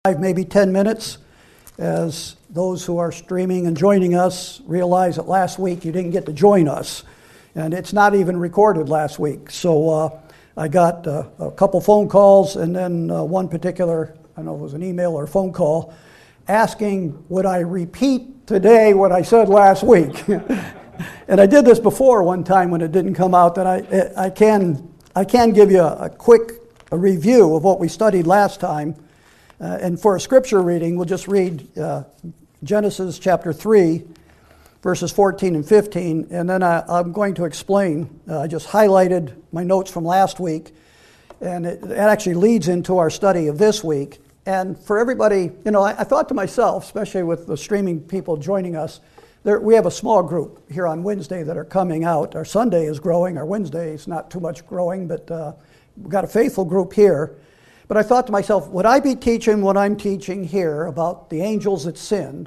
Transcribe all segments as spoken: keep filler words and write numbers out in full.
Five, maybe ten minutes, as those who are streaming and joining us realize that last week you didn't get to join us, and it's not even recorded last week. So uh, I got uh, a couple phone calls, and then uh, one particular, I don't know if it was an email or a phone call, asking would I repeat today what I said last week. And I did this before one time when it didn't come out. That I I can I can give you a, a quick a review of what we studied last time. Uh, and for a scripture reading, we'll just read uh, Genesis chapter three, verses fourteen and fifteen, and then I, I'm going to explain. Uh, I just highlighted my notes from last week, and it, it actually leads into our study of this week. And for everybody, you know, I, I thought to myself, especially with the streaming people joining us, there, we have a small group here on Wednesday that are coming out. Our Sunday is growing. Our Wednesday is not too much growing, but uh, we've got a faithful group here. But I thought to myself, would I be teaching what I'm teaching here about the angels that sinned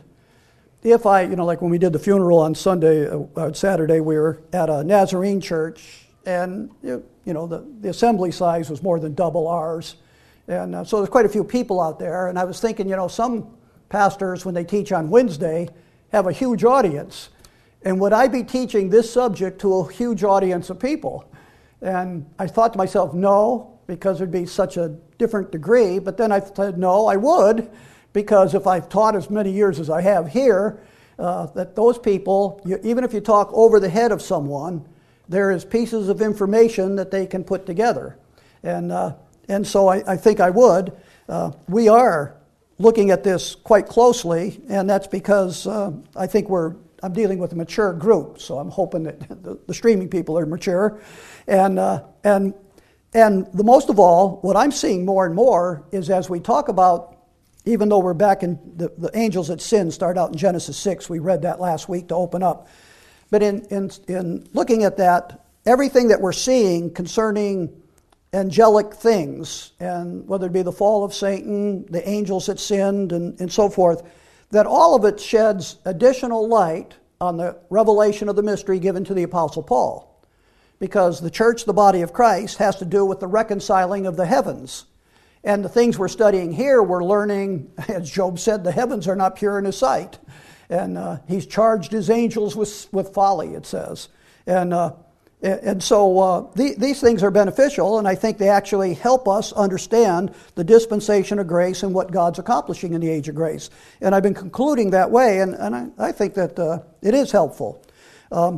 if I, you know, like when we did the funeral on Sunday, uh, Saturday, we were at a Nazarene church, and, you know, the, the assembly size was more than double ours. And uh, so there's quite a few people out there. And I was thinking, you know, some pastors, when they teach on Wednesday, have a huge audience. And would I be teaching this subject to a huge audience of people? And I thought to myself, no, because there'd be such a different degree. But then I said, no, I would, because if I've taught as many years as I have here, uh, that those people, you, even if you talk over the head of someone, there is pieces of information that they can put together. And uh, and so I, I think I would. Uh, we are looking at this quite closely, and that's because uh, I think we're I'm dealing with a mature group, so I'm hoping that the, the streaming people are mature. And uh, and And the most of all, what I'm seeing more and more is as we talk about, even though we're back in the, the angels that sin start out in Genesis six, we read that last week to open up. But in, in, in looking at that, everything that we're seeing concerning angelic things, and whether it be the fall of Satan, the angels that sinned, and, and so forth, that all of it sheds additional light on the revelation of the mystery given to the Apostle Paul. Because the church, the body of Christ, has to do with the reconciling of the heavens. And the things we're studying here, we're learning, as Job said, the heavens are not pure in his sight. And uh, he's charged his angels with, with folly, it says. And uh, and so uh, the, these things are beneficial, and I think they actually help us understand the dispensation of grace and what God's accomplishing in the age of grace. And I've been concluding that way, and, and I, I think that uh, it is helpful. Um,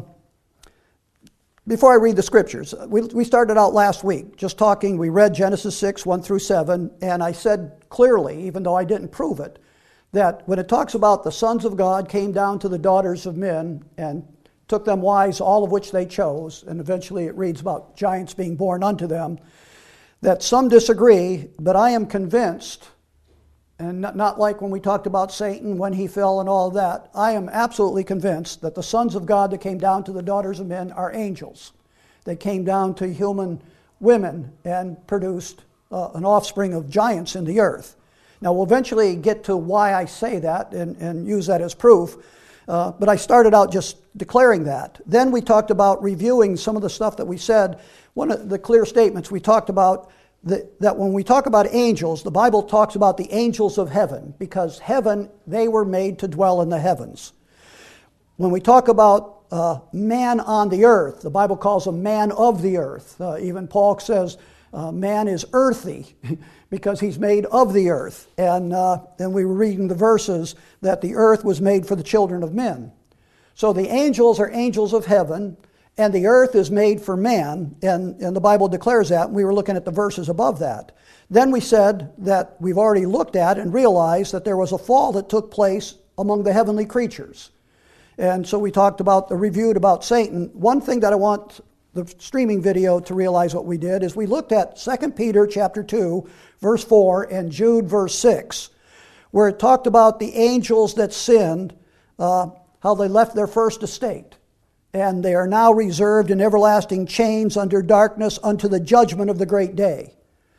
Before I read the scriptures, we, we started out last week just talking, we read Genesis six, one through seven, and I said clearly, even though I didn't prove it, that when it talks about the sons of God came down to the daughters of men and took them wives, all of which they chose, and eventually it reads about giants being born unto them, that some disagree, but I am convinced, and not, not like when we talked about Satan, when he fell and all of that, I am absolutely convinced that the sons of God that came down to the daughters of men are angels. They came down to human women and produced uh, an offspring of giants in the earth. Now we'll eventually get to why I say that and, and use that as proof, uh, but I started out just declaring that. Then we talked about reviewing some of the stuff that we said. One of the clear statements we talked about That, that when we talk about angels, the Bible talks about the angels of heaven, because heaven, they were made to dwell in the heavens. When we talk about uh, man on the earth, the Bible calls him man of the earth. Uh, even Paul says uh, man is earthy because he's made of the earth. And uh, then we were reading the verses that the earth was made for the children of men. So the angels are angels of heaven, and the earth is made for man, and, and the Bible declares that, and we were looking at the verses above that. Then we said that we've already looked at and realized that there was a fall that took place among the heavenly creatures. And so we talked about, the reviewed about Satan. One thing that I want the streaming video to realize what we did is we looked at Second Peter chapter two, verse four, and Jude verse six, where it talked about the angels that sinned, uh, how they left their first estate. And they are now reserved in everlasting chains under darkness unto the judgment of the great day.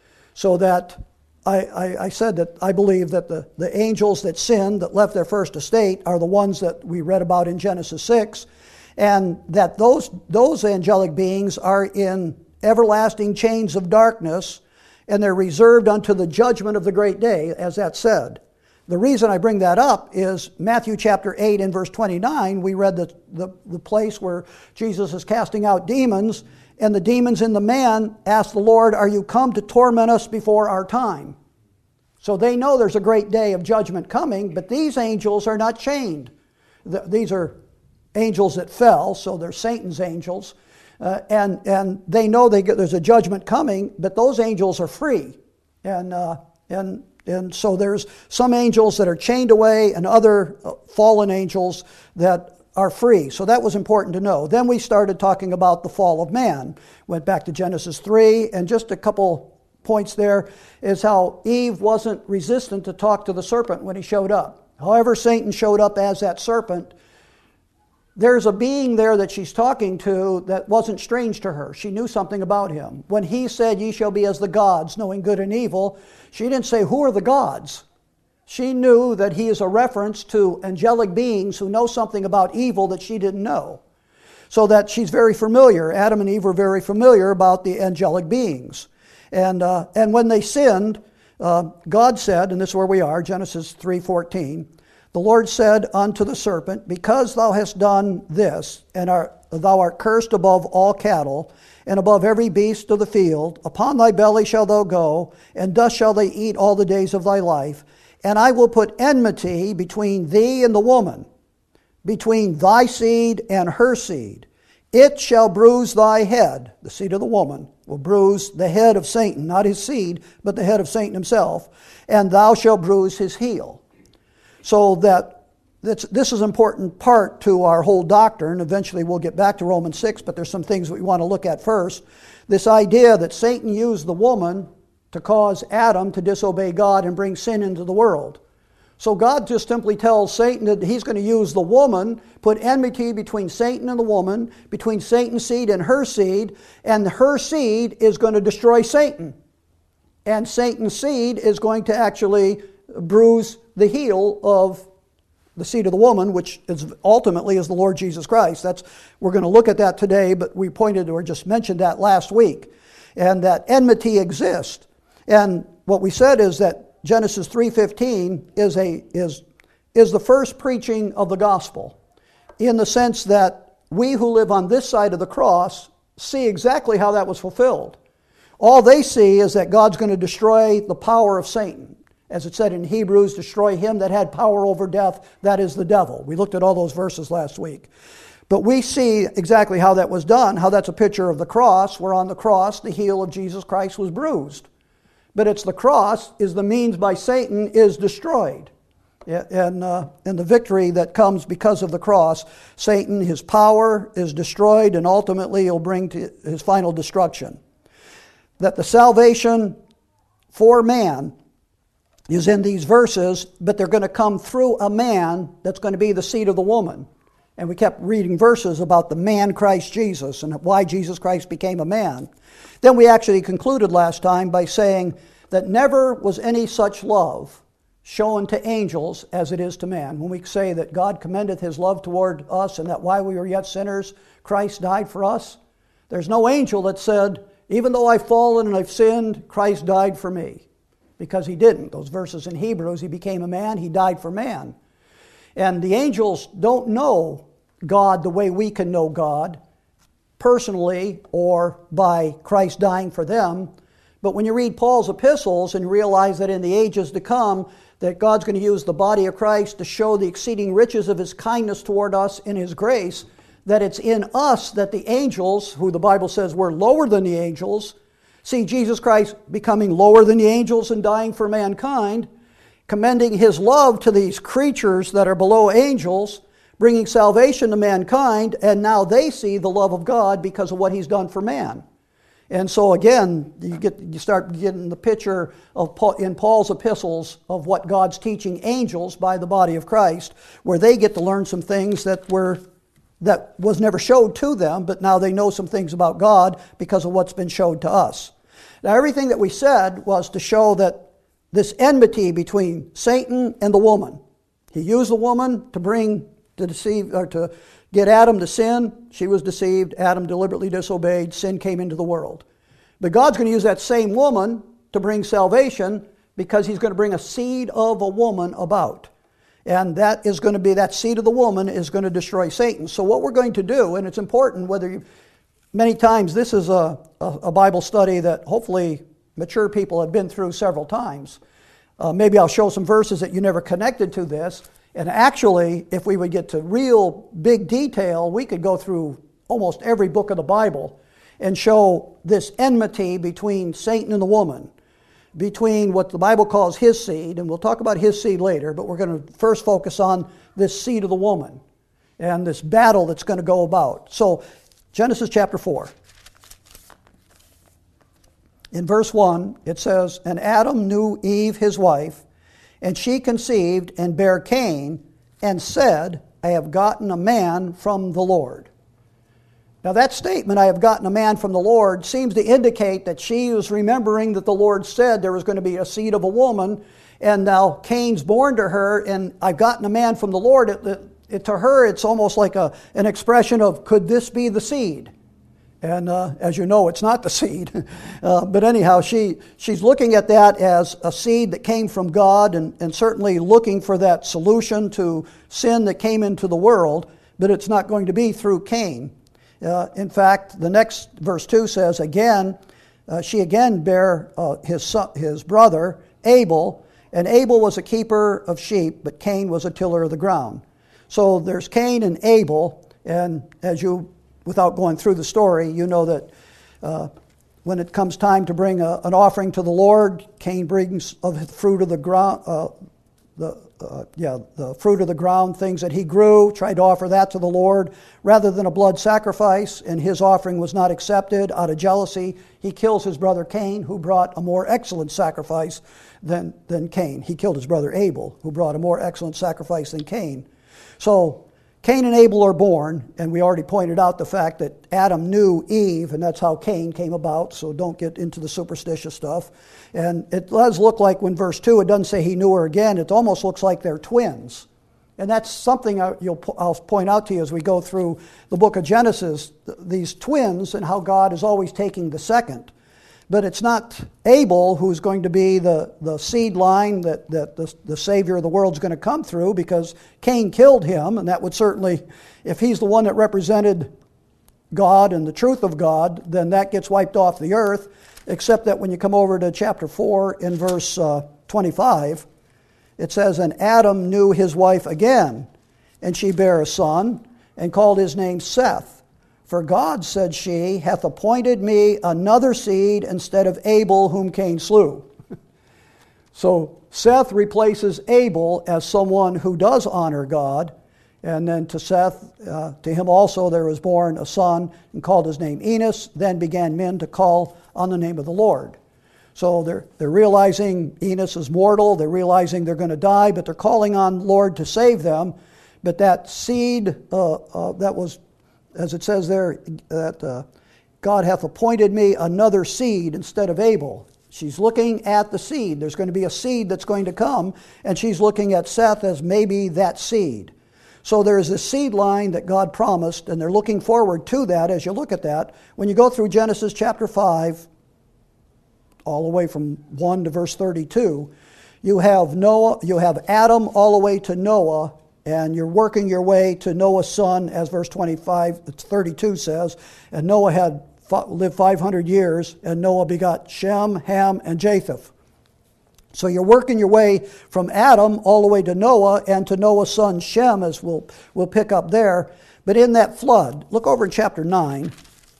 So that I, I, I said that I believe that the, the angels that sinned, that left their first estate, are the ones that we read about in Genesis six, and that those, those angelic beings are in everlasting chains of darkness and they're reserved unto the judgment of the great day, as that said. The reason I bring that up is Matthew chapter eight and verse twenty-nine, we read the, the, the place where Jesus is casting out demons, and the demons in the man ask the Lord, are you come to torment us before our time? So they know there's a great day of judgment coming, but these angels are not chained. These are angels that fell, so they're Satan's angels. Uh, and, and they know they get, there's a judgment coming, but those angels are free. And, uh, and, and so there's some angels that are chained away and other fallen angels that are free. So that was important to know. Then we started talking about the fall of man. Went back to Genesis three, and just a couple points there is how Eve wasn't resistant to talk to the serpent when he showed up. However, Satan showed up as that serpent, there's a being there that she's talking to that wasn't strange to her. She knew something about him. When he said, ye shall be as the gods, knowing good and evil, she didn't say, who are the gods? She knew that he is a reference to angelic beings who know something about evil that she didn't know. So that she's very familiar. Adam and Eve were very familiar about the angelic beings. And uh, and when they sinned, uh, God said, and this is where we are, Genesis three fourteen, the Lord said unto the serpent, because thou hast done this, and are, thou art cursed above all cattle, and above every beast of the field, upon thy belly shalt thou go, and dust shalt thou eat all the days of thy life, and I will put enmity between thee and the woman, between thy seed and her seed. It shall bruise thy head, the seed of the woman, will bruise the head of Satan, not his seed, but the head of Satan himself, and thou shalt bruise his heel. So that this is an important part to our whole doctrine. Eventually we'll get back to Romans six, but there's some things we want to look at first. This idea that Satan used the woman to cause Adam to disobey God and bring sin into the world. So God just simply tells Satan that he's going to use the woman, put enmity between Satan and the woman, between Satan's seed and her seed, and her seed is going to destroy Satan. And Satan's seed is going to actually bruise the heel of the seed of the woman, which is ultimately is the Lord Jesus Christ. That's we're going to look at that today, but we pointed or just mentioned that last week. And that enmity exists. And what we said is that Genesis three fifteen is a is is the first preaching of the gospel, in the sense that we who live on this side of the cross see exactly how that was fulfilled. All they see is that God's going to destroy the power of Satan. As it said in Hebrews, destroy him that had power over death, that is the devil. We looked at all those verses last week. But we see exactly how that was done, how that's a picture of the cross, where on the cross the heel of Jesus Christ was bruised. But it's the cross is the means by Satan is destroyed. And, uh, and the victory that comes because of the cross, Satan, his power is destroyed, and ultimately he'll bring to his final destruction. That the salvation for man is in these verses, but they're going to come through a man that's going to be the seed of the woman. And we kept reading verses about the man Christ Jesus and why Jesus Christ became a man. Then we actually concluded last time by saying that never was any such love shown to angels as it is to man. When we say that God commendeth his love toward us and that while we were yet sinners, Christ died for us, there's no angel that said, even though I've fallen and I've sinned, Christ died for me. Because he didn't. Those verses in Hebrews, he became a man, he died for man. And the angels don't know God the way we can know God, personally or by Christ dying for them. But when you read Paul's epistles and realize that in the ages to come, that God's going to use the body of Christ to show the exceeding riches of his kindness toward us in his grace, that it's in us that the angels, who the Bible says were lower than the angels, see Jesus Christ becoming lower than the angels and dying for mankind, commending his love to these creatures that are below angels, bringing salvation to mankind, and now they see the love of God because of what he's done for man. And so again, you get you start getting the picture of Paul, in Paul's epistles of what God's teaching angels by the body of Christ, where they get to learn some things that were that was never showed to them, but now they know some things about God because of what's been showed to us. Now, everything that we said was to show that this enmity between Satan and the woman. He used the woman to bring, to deceive, or to get Adam to sin. She was deceived. Adam deliberately disobeyed. Sin came into the world. But God's going to use that same woman to bring salvation because he's going to bring a seed of a woman about. And that is going to be, that seed of the woman is going to destroy Satan. So what we're going to do, and it's important whether you, many times this is a, a, a Bible study that hopefully mature people have been through several times. Uh, maybe I'll show some verses that you never connected to this. And actually, if we would get to real big detail, we could go through almost every book of the Bible and show this enmity between Satan and the woman, between what the Bible calls his seed, and we'll talk about his seed later, but we're going to first focus on this seed of the woman and this battle that's going to go about. So, Genesis chapter four. In verse one, it says, "And Adam knew Eve his wife, and she conceived and bare Cain, and said, I have gotten a man from the Lord." Now that statement, "I have gotten a man from the Lord," seems to indicate that she was remembering that the Lord said there was going to be a seed of a woman, and now Cain's born to her, and "I've gotten a man from the Lord." It, it, it, to her, it's almost like a, an expression of, could this be the seed? And uh, as you know, it's not the seed. uh, but anyhow, she she's looking at that as a seed that came from God, and, and certainly looking for that solution to sin that came into the world, but it's not going to be through Cain. Uh, in fact, the next verse two says, again, uh, she again bare uh, his son, his brother Abel, and Abel was a keeper of sheep, but Cain was a tiller of the ground. So there's Cain and Abel, and as you, without going through the story, you know that uh, when it comes time to bring a, an offering to the Lord, Cain brings of the fruit of the ground, uh, the uh, yeah, the fruit of the ground, things that he grew, tried to offer that to the Lord rather than a blood sacrifice, and his offering was not accepted. Out of jealousy, he kills his brother Cain, who brought a more excellent sacrifice than, than Cain. He killed his brother Abel, who brought a more excellent sacrifice than Cain. So Cain and Abel are born, and we already pointed out the fact that Adam knew Eve, and that's how Cain came about, so don't get into the superstitious stuff. And it does look like, when verse two, it doesn't say he knew her again, it almost looks like they're twins. And that's something I, you'll, I'll point out to you as we go through the book of Genesis, these twins and how God is always taking the second. But it's not Abel who's going to be the, the seed line that, that the, the Savior of the world is going to come through, because Cain killed him, and that would certainly, if he's the one that represented God and the truth of God, then that gets wiped off the earth, except that when you come over to chapter four in verse uh, twenty-five, it says, "And Adam knew his wife again, and she bare a son, and called his name Seth. For God, said she, hath appointed me another seed instead of Abel, whom Cain slew." So Seth replaces Abel as someone who does honor God. And then to Seth, uh, to him also there was born a son, and called his name Enos. Then began men to call on the name of the Lord. So they're, they're realizing Enos is mortal. They're realizing they're going to die, but they're calling on the Lord to save them. But that seed uh, uh, that was, as it says there, that uh, God hath appointed me another seed instead of Abel. She's looking at the seed. There's going to be a seed that's going to come, and she's looking at Seth as maybe that seed. So there's this seed line that God promised, and they're looking forward to that as you look at that. When you go through Genesis chapter five, all the way from one to verse thirty-two, you have Noah, you have Adam all the way to Noah, and you're working your way to Noah's son, as verse twenty-five, thirty-two says. And Noah had lived five hundred years, and Noah begot Shem, Ham, and Japheth. So you're working your way from Adam all the way to Noah, and to Noah's son Shem, as we'll, we'll pick up there. But in that flood, look over in chapter nine.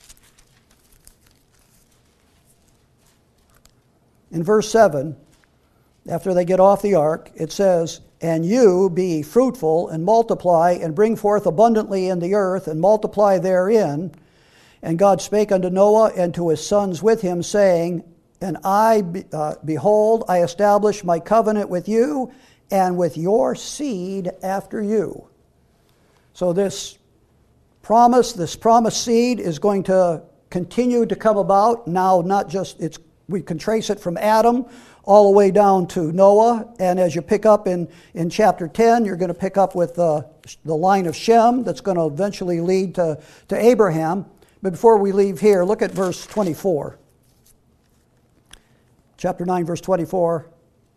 In verse seven, after they get off the ark, it says, "And you be fruitful, and multiply, and bring forth abundantly in the earth, and multiply therein. And God spake unto Noah and to his sons with him, saying, And I, uh, behold, I establish my covenant with you, and with your seed after you." So this promise, this promised seed is going to continue to come about. Now, not just, it's we can trace it from Adam all the way down to Noah. And as you pick up in, in chapter ten, you're going to pick up with uh, the line of Shem that's going to eventually lead to, to Abraham. But before we leave here, look at verse twenty-four. chapter nine, verse twenty-four.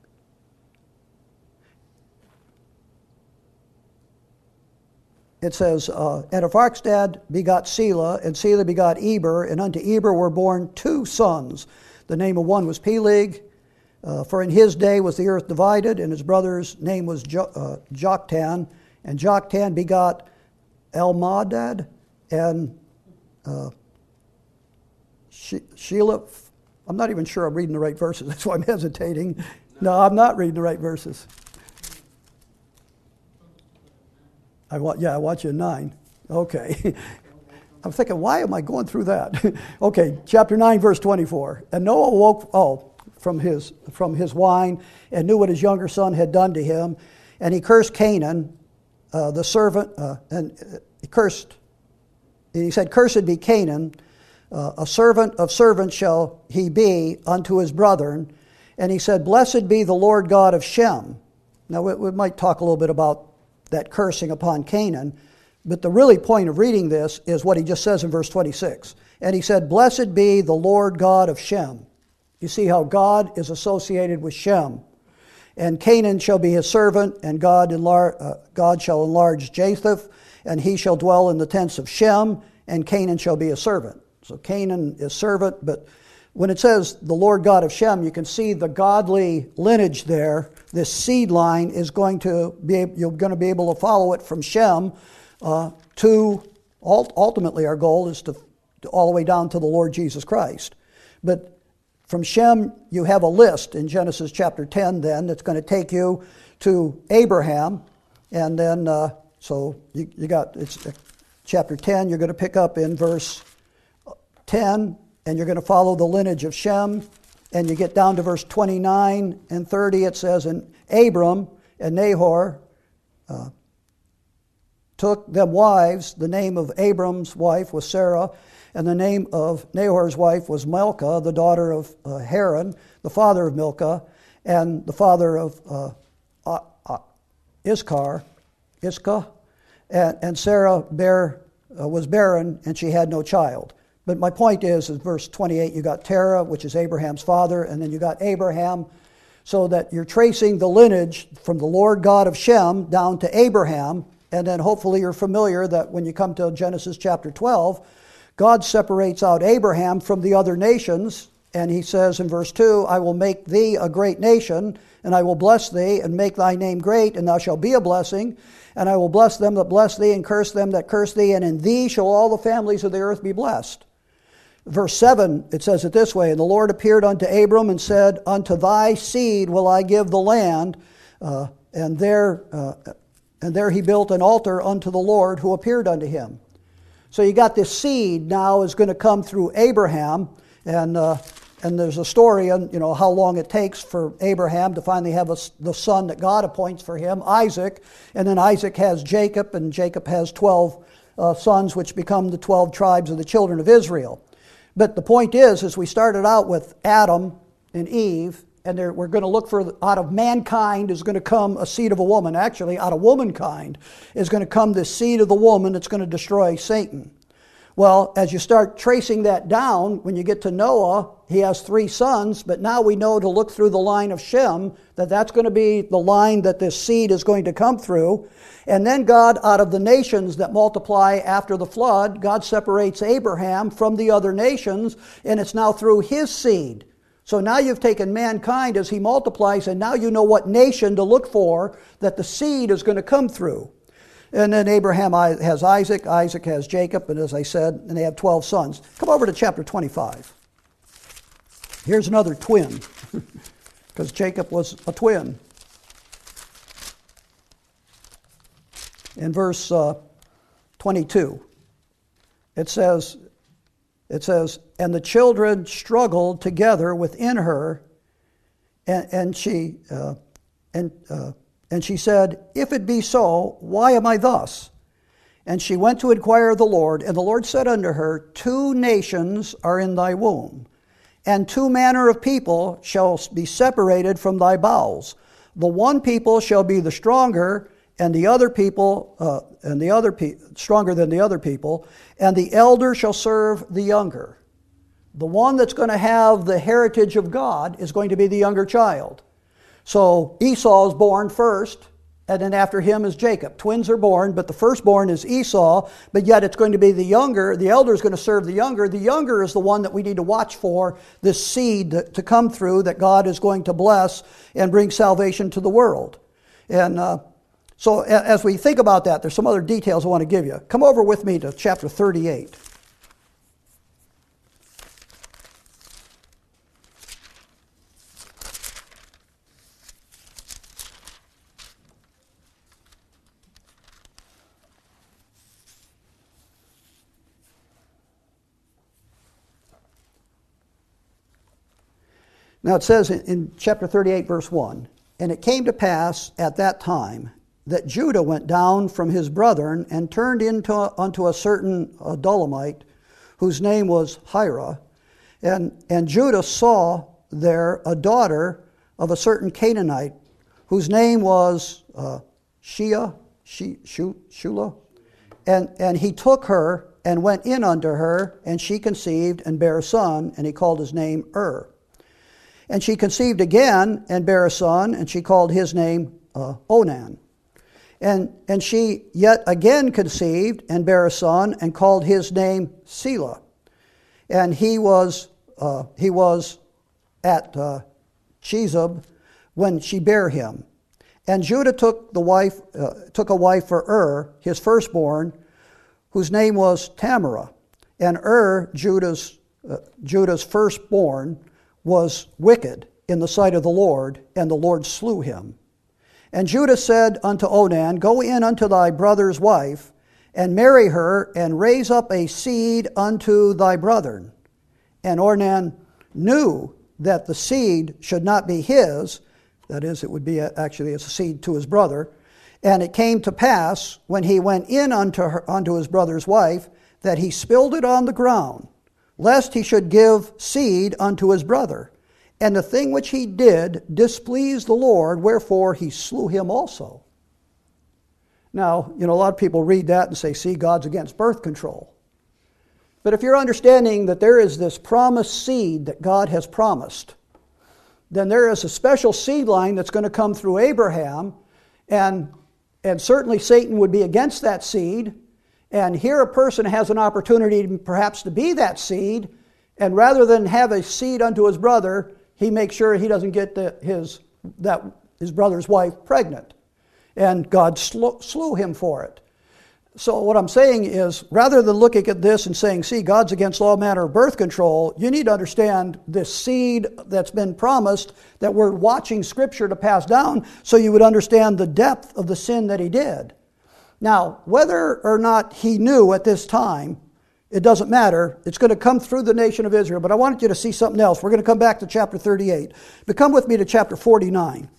It says, uh, and Arphaxad begot Selah, and Selah begot Eber, and unto Eber were born two sons. The name of one was Peleg, uh, for in his day was the earth divided, and his brother's name was jo- uh, Joktan, and Joktan begot Elmadad, and uh, she- Shelah. I'm not even sure I'm reading the right verses, that's why I'm hesitating. No, I'm not reading the right verses. I want, yeah, I want you in nine. Okay. I'm thinking, why am I going through that? Okay, chapter nine, verse twenty-four. And Noah woke, oh, from his from his wine, and knew what his younger son had done to him, and he cursed Canaan, uh, the servant, uh, and he cursed. He said, "Cursed be Canaan, uh, a servant of servants shall he be unto his brethren." And he said, "Blessed be the Lord God of Shem." Now we, we might talk a little bit about that cursing upon Canaan. But the really point of reading this is what he just says in verse twenty-six. And he said, "Blessed be the Lord God of Shem." You see how God is associated with Shem. "And Canaan shall be his servant, and God, enlar- uh, God shall enlarge Japheth, and he shall dwell in the tents of Shem, and Canaan shall be a servant." So Canaan is servant, but when it says the Lord God of Shem, you can see the godly lineage there. This seed line is going to be, you're going to be able to follow it from Shem uh, to, ultimately our goal is to, to all the way down to the Lord Jesus Christ. But from Shem, you have a list in Genesis chapter ten then that's going to take you to Abraham. And then, uh, so you, you got, it's uh, chapter ten, you're going to pick up in verse ten, and you're going to follow the lineage of Shem, and you get down to verse twenty-nine and thirty. It says, "And Abram and Nahor uh, took them wives. The name of Abram's wife was Sarah, and the name of Nahor's wife was Milcah, the daughter of uh, Haran, the father of Milcah, and the father of uh, uh, uh, Iscah, Iscah, and, and Sarah bare, uh, was barren, and she had no child." But my point is, in verse twenty-eight, you got Terah, which is Abraham's father, and then you got Abraham, so that you're tracing the lineage from the Lord God of Shem down to Abraham, and then hopefully you're familiar that when you come to Genesis chapter twelve, God separates out Abraham from the other nations, and he says in verse two, "I will make thee a great nation, and I will bless thee, and make thy name great, and thou shalt be a blessing. And I will bless them that bless thee, and curse them that curse thee, and in thee shall all the families of the earth be blessed." Verse seven, it says it this way, "And the Lord appeared unto Abram and said, Unto thy seed will I give the land. Uh, and there uh, and there he built an altar unto the Lord who appeared unto him." So you got this seed now is going to come through Abraham, and uh, and there's a story on, you know, how long it takes for Abraham to finally have a, the son that God appoints for him, Isaac, and then Isaac has Jacob, and Jacob has twelve uh, sons, which become the twelve tribes of the children of Israel. But the point is, is we started out with Adam and Eve, and there, we're going to look for, out of mankind is going to come a seed of a woman. Actually, out of womankind is going to come this seed of the woman that's going to destroy Satan. Well, as you start tracing that down, when you get to Noah, he has three sons, but now we know to look through the line of Shem, that that's going to be the line that this seed is going to come through. And then God, out of the nations that multiply after the flood, God separates Abraham from the other nations, and it's now through his seed. So now you've taken mankind as he multiplies, and now you know what nation to look for that the seed is going to come through. And then Abraham has Isaac, Isaac has Jacob, and as I said, and they have twelve sons. Come over to chapter twenty-five. Here's another twin, because Jacob was a twin. In verse uh, twenty-two, it says, it says, "And the children struggled together within her, and, and she uh, and uh, and she said, If it be so, why am I thus? And she went to inquire of the Lord, and the Lord said unto her, Two nations are in thy womb, and two manner of people shall be separated from thy bowels. The one people shall be the stronger, and the other people, uh, and the other pe- stronger than the other people, and the elder shall serve the younger." the one that's going to have the heritage of God is going to be the younger child. So Esau is born first, and then after him is Jacob. Twins are born, but the firstborn is Esau, but yet it's going to be the younger. The elder is going to serve the younger. The younger is the one that we need to watch for, this seed to come through that God is going to bless and bring salvation to the world. And uh, so as we think about that, there's some other details I want to give you. Come over with me to chapter thirty-eight. Now it says in chapter thirty-eight, verse one, "And it came to pass at that time that Judah went down from his brethren and turned into unto a certain Adullamite, whose name was Hira. And, and Judah saw there a daughter of a certain Canaanite, whose name was uh, Shea, she, Shu, Shula. And, and he took her and went in unto her, and she conceived and bare a son, and he called his name Ur. And she conceived again and bare a son, and she called his name uh, Onan. And, and she yet again conceived and bare a son, and called his name Selah. And he was uh, he was at uh, Chezib when she bare him. And Judah took the wife uh, took a wife for Ur, his firstborn, whose name was Tamara. And Ur, Judah's uh, Judah's firstborn, was wicked in the sight of the Lord, and the Lord slew him. And Judah said unto Onan, Go in unto thy brother's wife, and marry her, and raise up a seed unto thy brethren. And Onan knew that the seed should not be his, that is, it would be a, actually a seed to his brother. And it came to pass, when he went in unto her, unto his brother's wife, that he spilled it on the ground, lest he should give seed unto his brother. And the thing which he did displeased the Lord, wherefore he slew him also. Now, you know, a lot of people read that and say, see, God's against birth control. But if you're understanding that there is this promised seed that God has promised, then there is a special seed line that's going to come through Abraham, and, and certainly Satan would be against that seed. And here a person has an opportunity perhaps to be that seed, and rather than have a seed unto his brother, he makes sure he doesn't get the, his, that, his brother's wife pregnant. And God slew, slew him for it. So what I'm saying is, rather than looking at this and saying, see, God's against all manner of birth control, you need to understand this seed that's been promised that we're watching Scripture to pass down, so you would understand the depth of the sin that he did. Now, whether or not he knew at this time, it doesn't matter. It's going to come through the nation of Israel. But I wanted you to see something else. We're going to come back to chapter thirty-eight. But come with me to chapter forty-nine.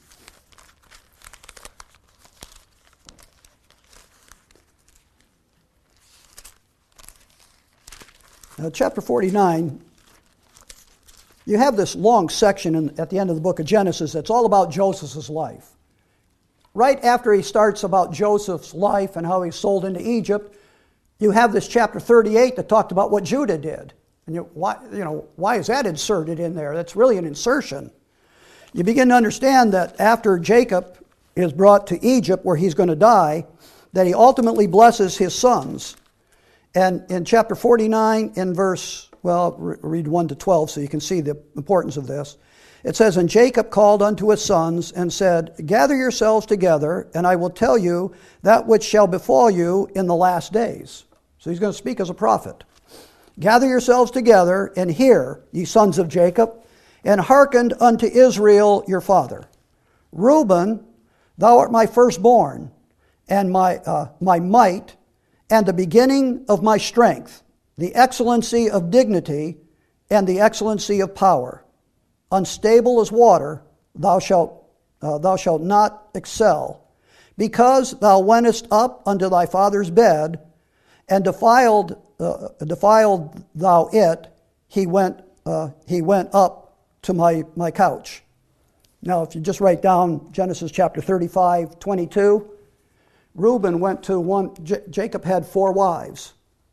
Now, chapter forty-nine, you have this long section in, at the end of the book of Genesis that's all about Joseph's life. Right after he starts about Joseph's life and how he's sold into Egypt, you have this chapter thirty-eight that talked about what Judah did. And you, why, you know, why is that inserted in there? That's really an insertion. You begin to understand that after Jacob is brought to Egypt where he's going to die, that he ultimately blesses his sons. And in chapter forty-nine, in verse, well, read one to twelve so you can see the importance of this. It says, And Jacob called unto his sons and said, Gather yourselves together, and I will tell you that which shall befall you in the last days. So he's going to speak as a prophet. Gather yourselves together, and hear, ye sons of Jacob, and hearken unto Israel your father. Reuben, thou art my firstborn, and my, uh, my might, and the beginning of my strength, the excellency of dignity, and the excellency of power. Unstable as water, thou shalt, uh, thou shalt not excel, because thou wentest up unto thy father's bed, and defiled, uh, defiled thou it. He went, uh, he went up to my, my couch. Now, if you just write down Genesis chapter thirty-five, twenty-two, Reuben went to one. J- Jacob had four wives,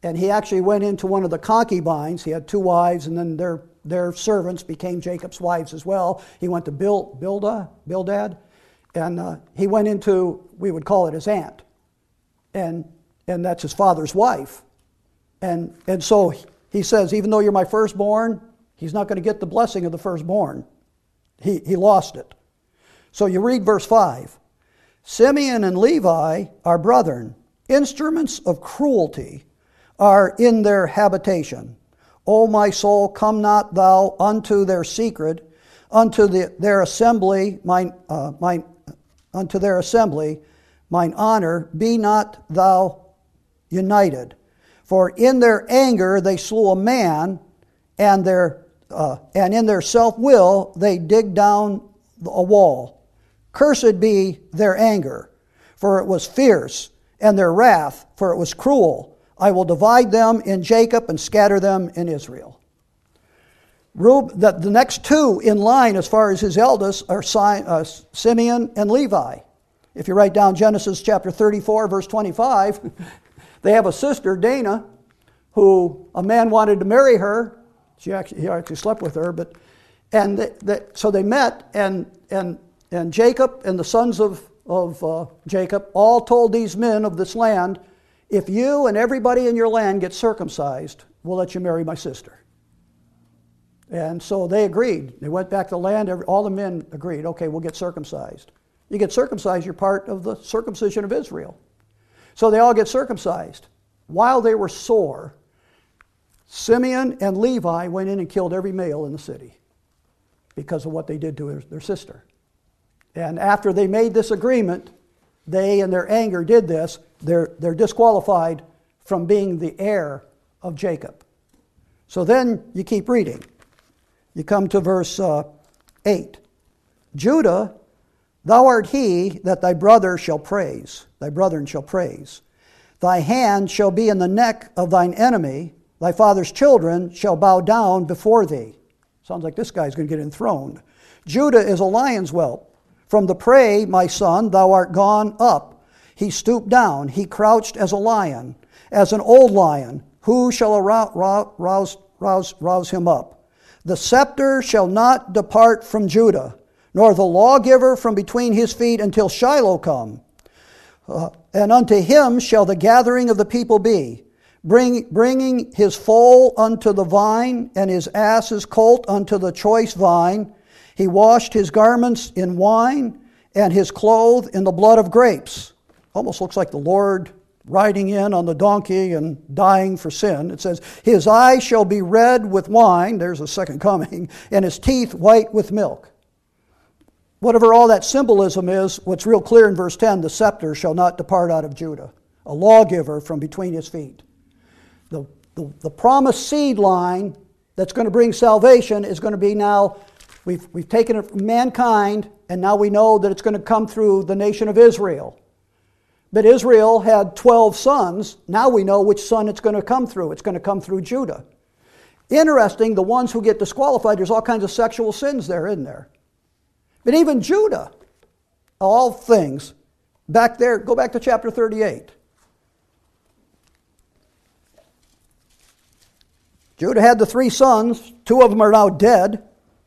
and he actually went into one of the concubines. He had two wives, and then their their servants became Jacob's wives as well. He went to Bil, Bildah, Bildad, and uh, he went into, we would call it his aunt, and and that's his father's wife. And and so he says, even though you're my firstborn, he's not going to get the blessing of the firstborn. He he lost it. So you read verse five. Simeon and Levi are brethren. Instruments of cruelty are in their habitation. O my soul, come not thou unto their secret, unto the, their assembly, mine, uh, mine, unto their assembly, mine honor, be not thou united. For in their anger they slew a man, and their uh, and in their self-will they dig down a wall. Cursed be their anger, for it was fierce, and their wrath, for it was cruel. I will divide them in Jacob and scatter them in Israel. Reuben, the, the next two in line as far as his eldest are uh, Simeon and Levi. If you write down Genesis chapter thirty-four, verse twenty-five, they have a sister, Dinah, who a man wanted to marry her. She actually, he actually slept with her, but and they, they, so they met, and and and Jacob and the sons of of uh, Jacob all told these men of this land, if you and everybody in your land get circumcised, we'll let you marry my sister. And so they agreed. They went back to the land. Every, all the men agreed, okay, we'll get circumcised. You get circumcised, you're part of the circumcision of Israel. So they all get circumcised. While they were sore, Simeon and Levi went in and killed every male in the city because of what they did to their, their sister. And after they made this agreement, they in their anger did this, they're, they're disqualified from being the heir of Jacob. So then you keep reading. You come to verse uh, eight. Judah, thou art he that thy brother shall praise, thy brethren shall praise. Thy hand shall be in the neck of thine enemy, thy father's children shall bow down before thee. Sounds like this guy's going to get enthroned. Judah is a lion's whelp. From the prey, my son, thou art gone up. He stooped down. He crouched as a lion, as an old lion. Who shall arouse, rouse, rouse, rouse him up? The scepter shall not depart from Judah, nor the lawgiver from between his feet until Shiloh come. Uh, and unto him shall the gathering of the people be, bring, bringing his foal unto the vine, and his ass's colt unto the choice vine. He washed his garments in wine, and his clothes in the blood of grapes. Almost looks like the Lord riding in on the donkey and dying for sin. It says, his eyes shall be red with wine, there's a second coming, and his teeth white with milk. Whatever all that symbolism is, what's real clear in verse ten, the scepter shall not depart out of Judah, a lawgiver from between his feet. The, the, the promised seed line that's going to bring salvation is going to be now, we've, we've taken it from mankind, and now we know that it's going to come through the nation of Israel. But Israel had twelve sons. Now we know which son it's going to come through. It's going to come through Judah. Interesting, the ones who get disqualified, there's all kinds of sexual sins there, isn't there? But even Judah, all things, back there, go back to chapter thirty-eight. Judah had the three sons. Two of them are now dead.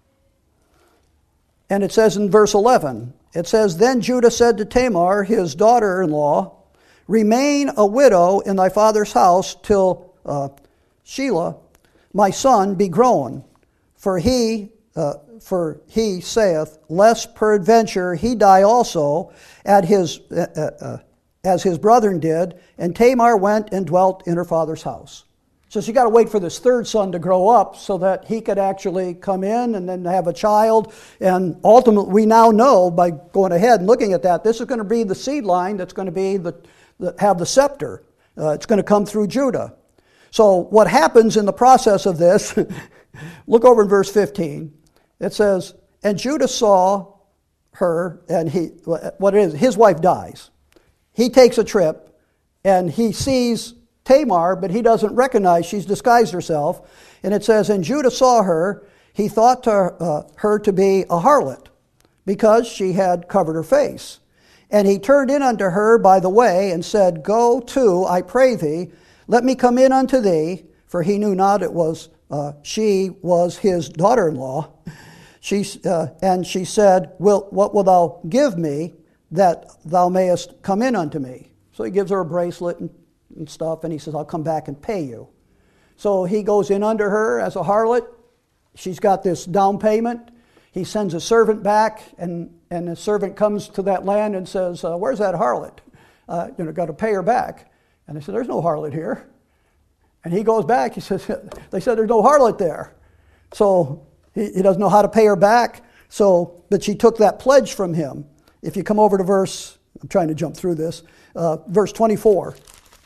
And it says in verse eleven, it says, then Judah said to Tamar, his daughter-in-law, remain a widow in thy father's house till uh, Shelah, my son, be grown. For he, uh, for he saith, lest peradventure he die also, at his, uh, uh, as his brethren did. And Tamar went and dwelt in her father's house. So she got to wait for this third son to grow up so that he could actually come in and then have a child. And ultimately, we now know by going ahead and looking at that, this is going to be the seed line that's going to be the, the have the scepter. Uh, it's going to come through Judah. So what happens in the process of this, look over in verse fifteen. It says, and Judah saw her, and he, what it is, his wife dies. He takes a trip, and he sees Tamar, but he doesn't recognize she's disguised herself. And it says, and Judah saw her, he thought to, uh, her to be a harlot, because she had covered her face. And he turned in unto her by the way, and said, go to, I pray thee, let me come in unto thee, for he knew not it was, uh, she was his daughter-in-law. She, uh, and she said, Will, what wilt thou give me that thou mayest come in unto me? So he gives her a bracelet and, and stuff, and he says, I'll come back and pay you. So he goes in under her as a harlot. She's got this down payment. He sends a servant back, and, and the servant comes to that land and says, uh, where's that harlot? Uh, you know, got to pay her back. And they said, there's no harlot here. And he goes back. He says, they said there's no harlot there. So he, he doesn't know how to pay her back. So, but she took that pledge from him. If you come over to verse, I'm trying to jump through this, uh, verse twenty-four.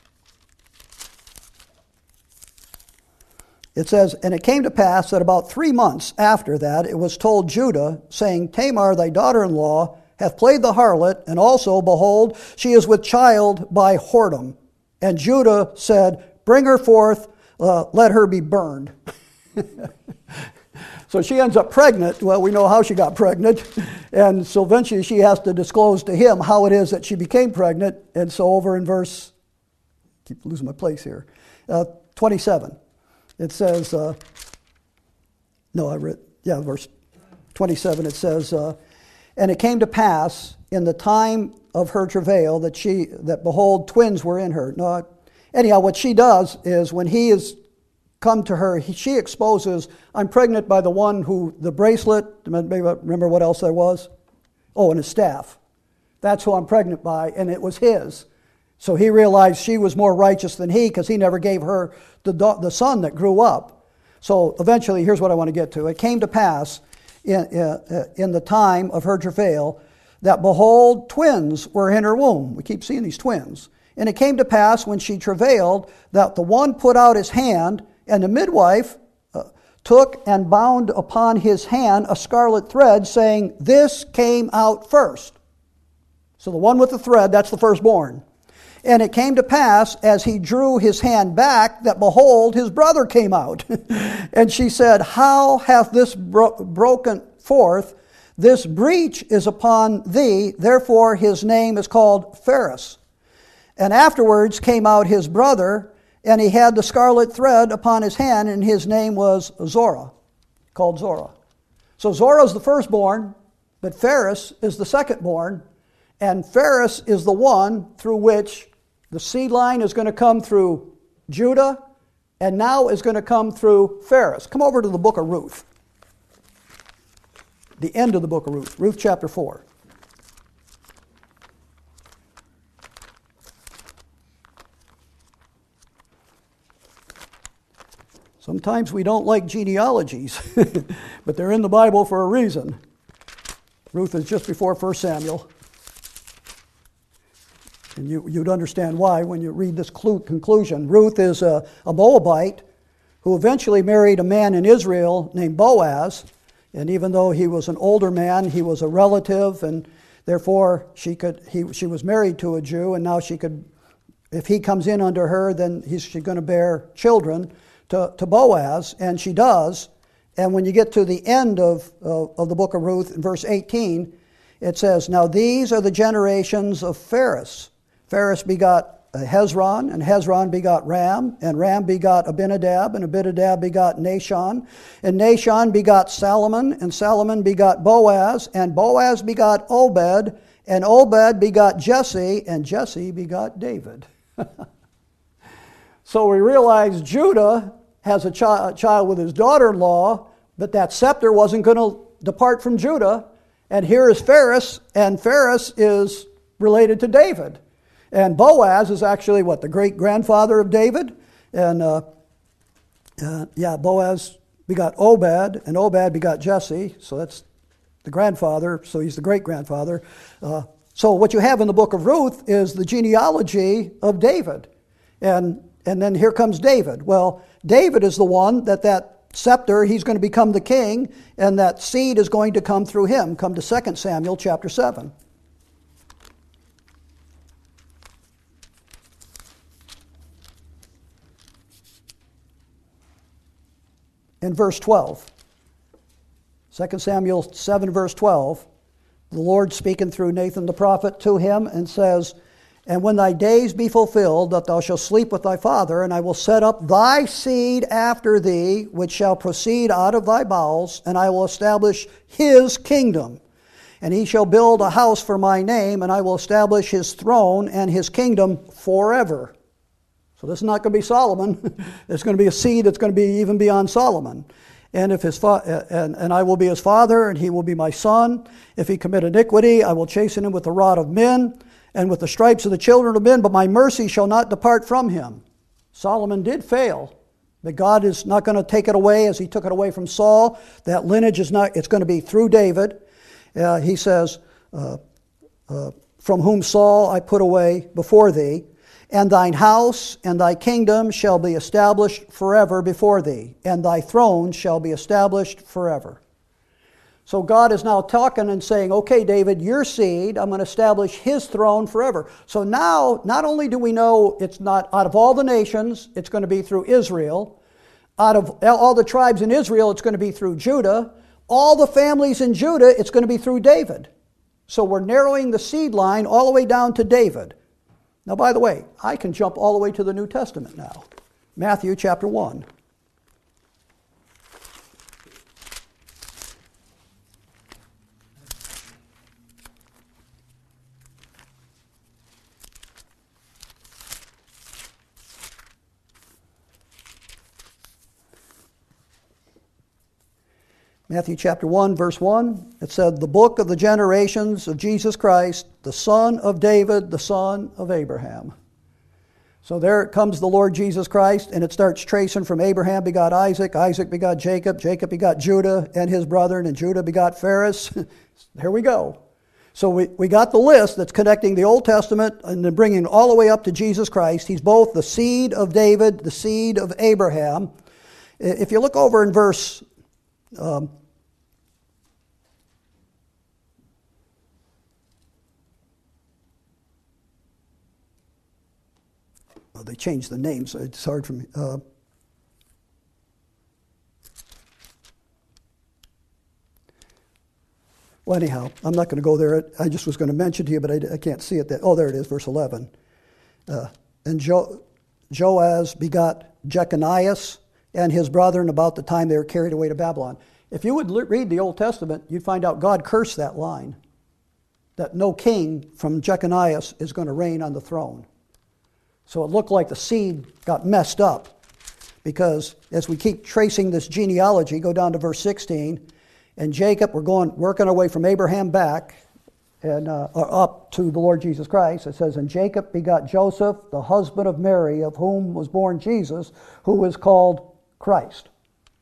It says, and it came to pass that about three months after that it was told Judah, saying, Tamar, thy daughter-in-law, hath played the harlot, and also, behold, she is with child by whoredom. And Judah said, bring her forth, uh, let her be burned. So she ends up pregnant. Well, we know how she got pregnant. And so eventually she has to disclose to him how it is that she became pregnant. And so over in verse, I keep losing my place here, uh, twenty-seven. It says, uh, no, I read, yeah, verse twenty-seven, it says, uh, and it came to pass in the time of her travail that she, that behold, twins were in her. No, anyhow, what she does is when he is come to her, he, she exposes, I'm pregnant by the one who, the bracelet, remember what else there was? Oh, and his staff. That's who I'm pregnant by, and it was his. So he realized she was more righteous than he because he never gave her the, the son that grew up. So eventually, here's what I want to get to. It came to pass in, uh, in the time of her travail that, behold, twins were in her womb. We keep seeing these twins. And it came to pass when she travailed that the one put out his hand, and the midwife uh, took and bound upon his hand a scarlet thread, saying, this came out first. So the one with the thread, that's the firstborn. And it came to pass, as he drew his hand back, that behold, his brother came out. And she said, how hath this bro- broken forth? This breach is upon thee, therefore his name is called Phares. And afterwards came out his brother, and he had the scarlet thread upon his hand, and his name was Zorah, called Zorah. So Zorah is the firstborn, but Phares is the secondborn, and Phares is the one through which the seed line is going to come through Judah, and now is going to come through Phares. Come over to the book of Ruth. The end of the book of Ruth, Ruth chapter four. Sometimes we don't like genealogies, but they're in the Bible for a reason. Ruth is just before First Samuel. And you, you'd understand why when you read this clu- conclusion. Ruth is a, a Moabite who eventually married a man in Israel named Boaz. And even though he was an older man, he was a relative, and therefore she could he she was married to a Jew, and now she could, if he comes in under her, then he's she's going to bear children to, to Boaz, and she does. And when you get to the end of, of, of the book of Ruth, in verse eighteen, it says, now these are the generations of Phares. Phares begot Hezron, and Hezron begot Ram, and Ram begot Abinadab, and Abinadab begot Nahshon, and Nahshon begot Salmon, and Salmon begot Boaz, and Boaz begot Obed, and Obed begot Jesse, and Jesse begot David. So we realize Judah has a, chi- a child with his daughter-in-law, but that scepter wasn't going to depart from Judah, and here is Phares, and Phares is related to David. And Boaz is actually, what, the great-grandfather of David? And, uh, uh, yeah, Boaz begot Obed, and Obed begot Jesse, so that's the grandfather, so he's the great-grandfather. Uh, so what you have in the book of Ruth is the genealogy of David. And, and then here comes David. Well, David is the one that that scepter, he's going to become the king, and that seed is going to come through him. Come to Second Samuel chapter seven. In verse twelve, Second Samuel seven, verse twelve, the Lord speaking through Nathan the prophet to him and says, And when thy days be fulfilled, that thou shalt sleep with thy father, and I will set up thy seed after thee, which shall proceed out of thy bowels, and I will establish his kingdom. And he shall build a house for my name, and I will establish his throne and his kingdom forever. So this is not going to be Solomon. It's going to be a seed that's going to be even beyond Solomon. And if his fa- and, and I will be his father, and he will be my son. If he commit iniquity, I will chasten him with the rod of men, and with the stripes of the children of men, but my mercy shall not depart from him. Solomon did fail, but God is not going to take it away as he took it away from Saul. That lineage is not, it's going to be through David. Uh, he says, uh, uh, from whom Saul I put away before thee, and thine house and thy kingdom shall be established forever before thee, and thy throne shall be established forever. So God is now talking and saying, okay, David, your seed, I'm going to establish his throne forever. So now, not only do we know it's not out of all the nations, it's going to be through Israel. Out of all the tribes in Israel, it's going to be through Judah. All the families in Judah, it's going to be through David. So we're narrowing the seed line all the way down to David. Now, by the way, I can jump all the way to the New Testament now. Matthew chapter one. Matthew chapter one, verse one, it said, the book of the generations of Jesus Christ, the son of David, the son of Abraham. So there comes the Lord Jesus Christ, and it starts tracing from Abraham begot Isaac, Isaac begot Jacob, Jacob begot Judah and his brethren, and Judah begot Phares. There we go. So we, we got the list that's connecting the Old Testament and then bringing it all the way up to Jesus Christ. He's both the seed of David, the seed of Abraham. If you look over in verse Um, oh, they changed the names, so it's hard for me. Uh, well, anyhow, I'm not going to go there. I just was going to mention to you, but I, I can't see it. That, oh, there it is, verse eleven. Uh, and jo- Joaz begot Jeconias and his brethren about the time they were carried away to Babylon. If you would read the Old Testament, you'd find out God cursed that line, that no king from Jeconias is going to reign on the throne. So it looked like the seed got messed up, because as we keep tracing this genealogy, go down to verse sixteen, and Jacob, we're going working our way from Abraham back and uh, up to the Lord Jesus Christ. It says, and Jacob begot Joseph, the husband of Mary, of whom was born Jesus, who is called Christ.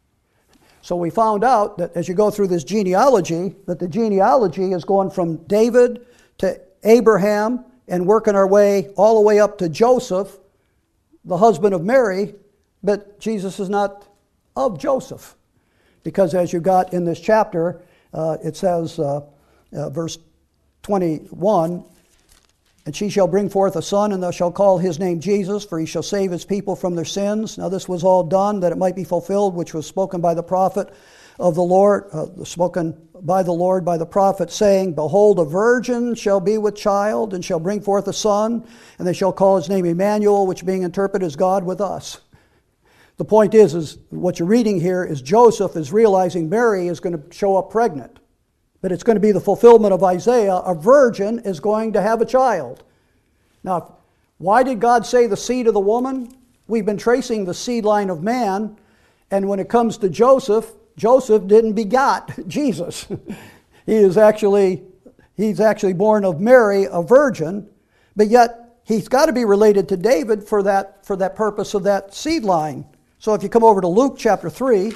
So we found out that as you go through this genealogy, that the genealogy is going from David to Abraham and working our way all the way up to Joseph, the husband of Mary, but Jesus is not of Joseph. Because as you got in this chapter, uh, it says, uh, uh, verse twenty-one, and she shall bring forth a son, and thou shalt call his name Jesus, for he shall save his people from their sins. Now this was all done that it might be fulfilled, which was spoken by the prophet of the Lord, uh, spoken by the Lord by the prophet, saying, behold, a virgin shall be with child, and shall bring forth a son, and they shall call his name Emmanuel, which being interpreted is God with us. The point is, is what you're reading here is Joseph is realizing Mary is going to show up pregnant. But it's going to be the fulfillment of Isaiah. A virgin is going to have a child. Now, why did God say the seed of the woman? We've been tracing the seed line of man, and when it comes to Joseph, Joseph didn't begot Jesus. he is actually he's actually born of Mary, a virgin, but yet he's got to be related to David for that for that purpose of that seed line. So if you come over to Luke chapter three,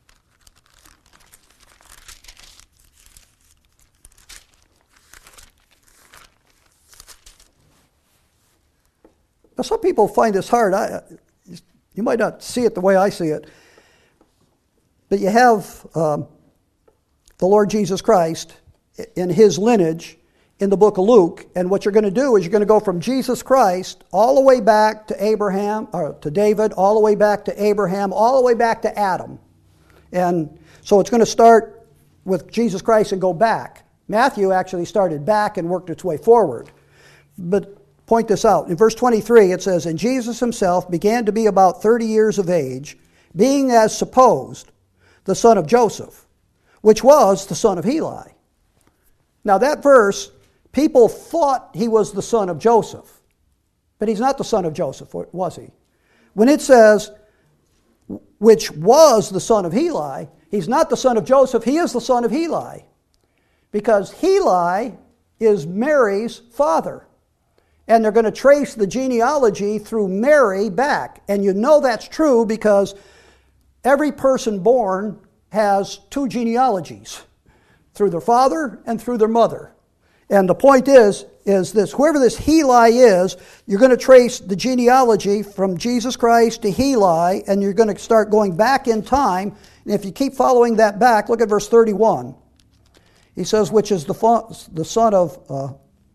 now, some people find this hard. I, you might not see it the way I see it. But you have um, the Lord Jesus Christ in his lineage in the book of Luke. And what you're going to do is you're going to go from Jesus Christ all the way back to Abraham, or to David, all the way back to Abraham, all the way back to Adam. And so it's going to start with Jesus Christ and go back. Matthew actually started back and worked its way forward. But point this out. In verse twenty-three, it says, "And Jesus himself began to be about thirty years of age, being as supposed the son of Joseph, which was the son of Heli." Now that verse, people thought he was the son of Joseph, but he's not the son of Joseph, was he? When it says, which was the son of Heli, he's not the son of Joseph, he is the son of Heli. Because Heli is Mary's father. And they're going to trace the genealogy through Mary back. And you know that's true because every person born has two genealogies, through their father and through their mother. And the point is, is this, whoever this Heli is, you're going to trace the genealogy from Jesus Christ to Heli, and you're going to start going back in time. And if you keep following that back, look at verse thirty-one. He says, which is the, fa- the son of uh,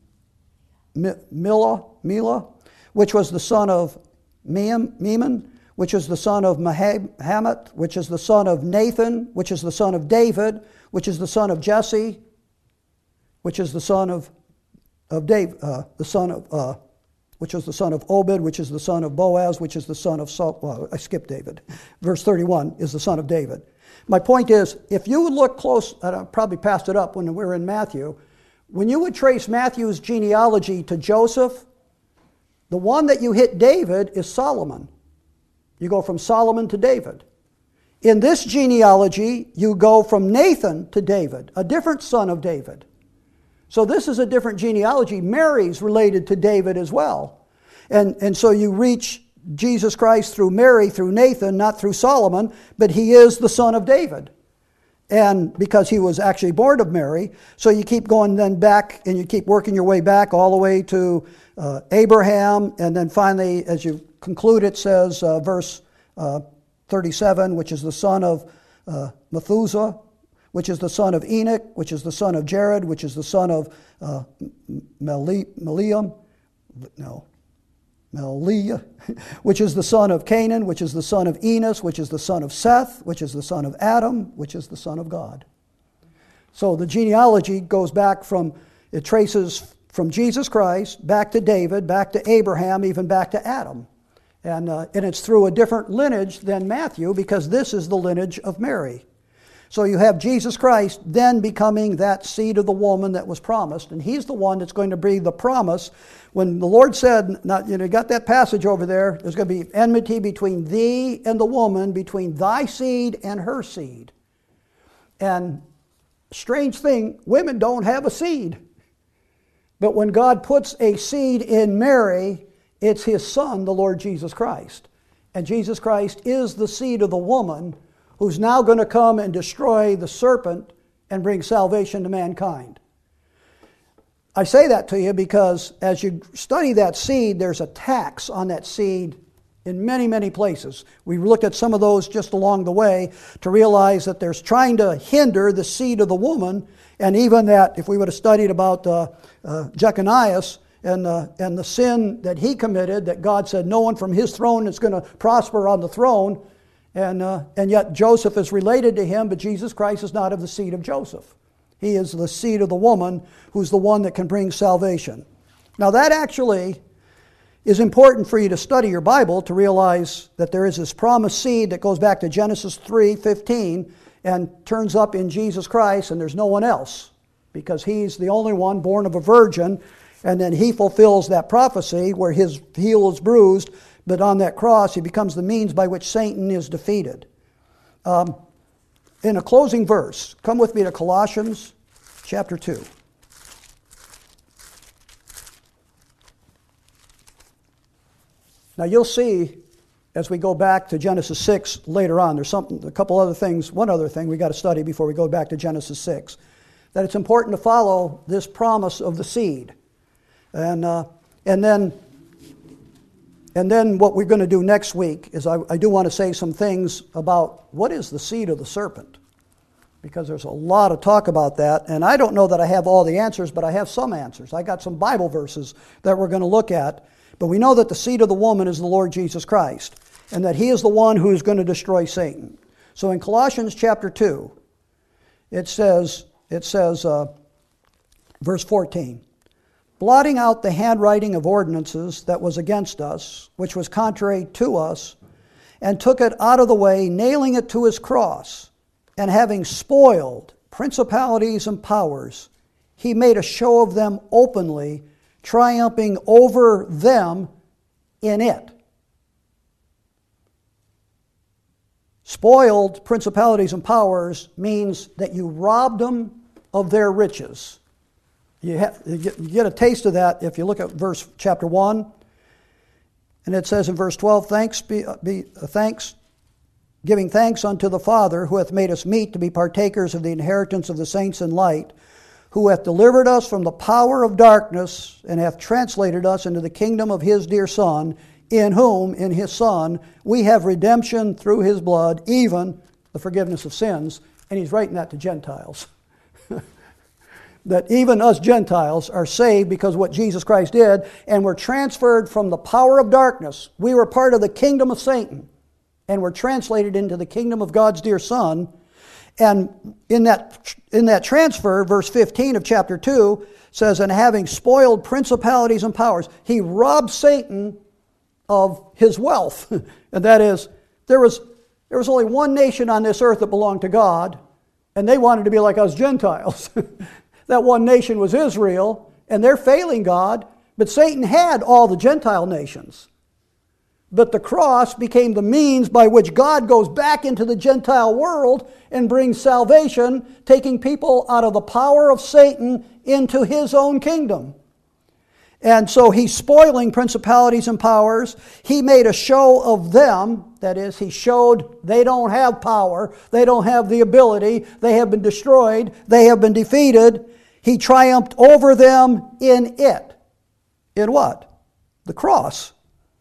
Mila, Mila, which was the son of Meman, which is the son of Mahamat, which is the son of Nathan, which is the son of David, which is the son of Jesse, which is the son of of Dave, uh, the son of, uh, which is the son of Obed, which is the son of Boaz, which is the son of Saul. Well, I skipped David. Verse thirty-one is the son of David. My point is, if you would look close, and I probably passed it up when we were in Matthew, when you would trace Matthew's genealogy to Joseph, the one that you hit David is Solomon. You go from Solomon to David. In this genealogy, you go from Nathan to David, a different son of David. So this is a different genealogy. Mary's related to David as well. And, and so you reach Jesus Christ through Mary, through Nathan, not through Solomon, but he is the son of David. And because he was actually born of Mary, so you keep going then back and you keep working your way back all the way to uh, Abraham. And then finally, as you conclude, it says, uh, verse uh, thirty-seven, which is the son of uh, Methuselah, which is the son of Enoch, which is the son of Jared, which is the son of uh, Meliam, no, Meliah, which is the son of Canaan, which is the son of Enos, which is the son of Seth, which is the son of Adam, which is the son of God. So the genealogy goes back from, it traces from Jesus Christ, back to David, back to Abraham, even back to Adam. And, uh, and it's through a different lineage than Matthew, because this is the lineage of Mary. So you have Jesus Christ then becoming that seed of the woman that was promised, and he's the one that's going to bring the promise. When the Lord said, not, you know, you got that passage over there, there's going to be enmity between thee and the woman, between thy seed and her seed. And strange thing, women don't have a seed. But when God puts a seed in Mary, it's his son, the Lord Jesus Christ. And Jesus Christ is the seed of the woman, who's now going to come and destroy the serpent and bring salvation to mankind. I say that to you because as you study that seed, there's attacks on that seed in many, many places. We looked at some of those just along the way to realize that there's trying to hinder the seed of the woman, and even that if we would have studied about uh, uh, Jeconias and, uh, and the sin that he committed, that God said no one from his throne is going to prosper on the throne, And, uh, and yet Joseph is related to him, but Jesus Christ is not of the seed of Joseph. He is the seed of the woman who's the one that can bring salvation. Now that actually is important for you to study your Bible to realize that there is this promised seed that goes back to Genesis three fifteen and turns up in Jesus Christ, and there's no one else because he's the only one born of a virgin, and then he fulfills that prophecy where his heel is bruised, but on that cross, he becomes the means by which Satan is defeated. Um, in a closing verse, come with me to Colossians chapter two. Now you'll see, as we go back to Genesis six later on, there's something, a couple other things, one other thing we got to study before we go back to Genesis six, that it's important to follow this promise of the seed. And, uh, and then... And then what we're going to do next week is I, I do want to say some things about what is the seed of the serpent, because there's a lot of talk about that, and I don't know that I have all the answers, but I have some answers. I got some Bible verses that we're going to look at, but we know that the seed of the woman is the Lord Jesus Christ, and that he is the one who is going to destroy Satan. So in Colossians chapter two, it says, it says, uh, verse fourteen, blotting out the handwriting of ordinances that was against us, which was contrary to us, and took it out of the way, nailing it to his cross, and having spoiled principalities and powers, he made a show of them openly, triumphing over them in it. Spoiled principalities and powers means that you robbed them of their riches. You, have, you, get, you get a taste of that if you look at verse chapter one. And it says in verse twelve, thanks be, be uh, thanks, giving thanks unto the Father, who hath made us meet to be partakers of the inheritance of the saints in light, who hath delivered us from the power of darkness, and hath translated us into the kingdom of his dear Son, in whom, in his Son, we have redemption through his blood, even the forgiveness of sins. And he's writing that to Gentiles. That even us Gentiles are saved because of what Jesus Christ did, and we're transferred from the power of darkness. We were part of the kingdom of Satan, and we're translated into the kingdom of God's dear Son. And in that, in that transfer, verse fifteen of chapter two says, and having spoiled principalities and powers, he robbed Satan of his wealth. And that is, there was, there was only one nation on this earth that belonged to God, and they wanted to be like us Gentiles. That one nation was Israel, and they're failing God, but Satan had all the Gentile nations. But the cross became the means by which God goes back into the Gentile world and brings salvation, taking people out of the power of Satan into his own kingdom. And so he's spoiling principalities and powers. He made a show of them. That is, he showed they don't have power. They don't have the ability. They have been destroyed. They have been defeated. He triumphed over them in it. In what? The cross.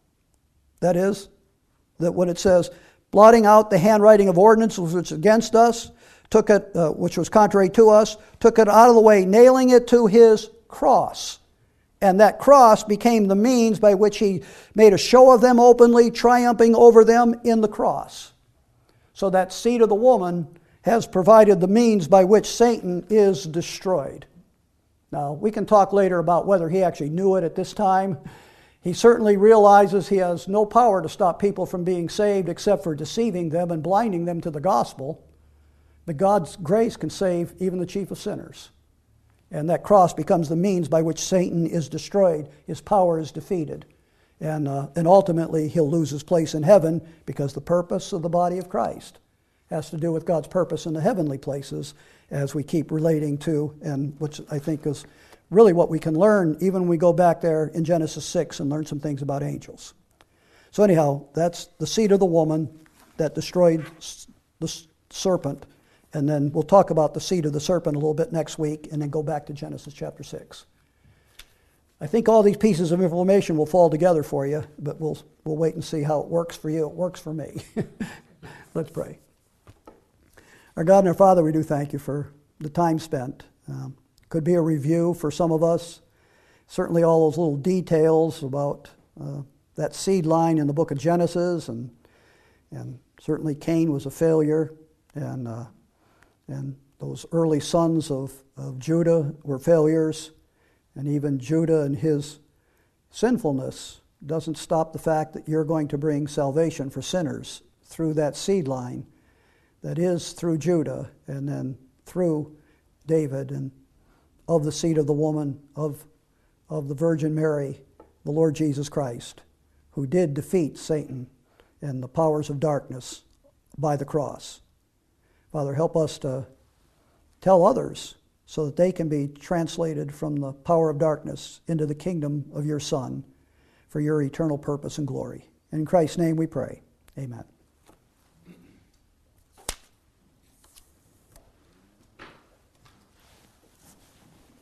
That is, that when it says, blotting out the handwriting of ordinances which was against us, took it, uh, which was contrary to us, took it out of the way, nailing it to his cross. And that cross became the means by which he made a show of them openly, triumphing over them in the cross. So that seed of the woman has provided the means by which Satan is destroyed. Now, we can talk later about whether he actually knew it at this time. He certainly realizes he has no power to stop people from being saved except for deceiving them and blinding them to the gospel. But God's grace can save even the chief of sinners. And that cross becomes the means by which Satan is destroyed. His power is defeated. And, uh, and ultimately, he'll lose his place in heaven because the purpose of the body of Christ has to do with God's purpose in the heavenly places, as we keep relating to, and which I think is really what we can learn even when we go back there in Genesis six and learn some things about angels. So anyhow, that's the seed of the woman that destroyed the serpent. And then we'll talk about the seed of the serpent a little bit next week, and then go back to Genesis chapter six. I think all these pieces of information will fall together for you, but we'll, we'll wait and see how it works for you. It works for me. Let's pray. Our God and our Father, we do thank you for the time spent. Um, could be a review for some of us. Certainly all those little details about uh, that seed line in the book of Genesis, and and certainly Cain was a failure, and uh, and those early sons of, of Judah were failures, and even Judah and his sinfulness doesn't stop the fact that you're going to bring salvation for sinners through that seed line that is through Judah, and then through David, and of the seed of the woman, of, of the Virgin Mary, the Lord Jesus Christ, who did defeat Satan and the powers of darkness by the cross. Father, help us to tell others so that they can be translated from the power of darkness into the kingdom of your Son for your eternal purpose and glory. In Christ's name we pray. Amen.